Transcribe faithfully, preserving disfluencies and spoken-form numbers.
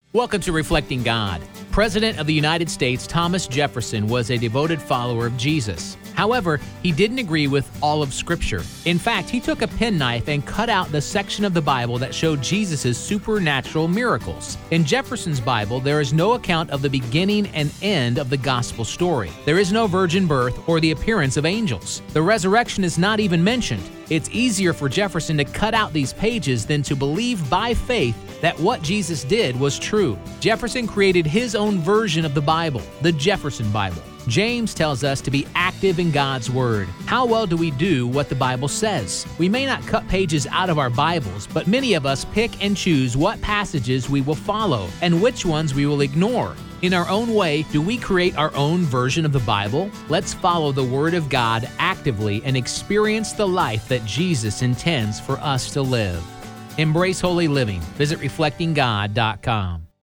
Welcome to Reflecting God. President of the United States Thomas Jefferson was a devoted follower of Jesus. However, he didn't agree with all of Scripture. In fact, he took a penknife and cut out the section of the Bible that showed Jesus' supernatural miracles. In Jefferson's Bible, there is no account of the beginning and end of the gospel story. There is no virgin birth or the appearance of angels. The resurrection is not even mentioned. It's easier for Jefferson to cut out these pages than to believe by faith that what Jesus did was true. Jefferson created his own version of the Bible, the Jefferson Bible. James tells us to be active in God's Word. How well do we do what the Bible says? We may not cut pages out of our Bibles, but many of us pick and choose what passages we will follow and which ones we will ignore. In our own way, do we create our own version of the Bible? Let's follow the Word of God actively and experience the life that Jesus intends for us to live. Embrace holy living. Visit reflecting god dot com.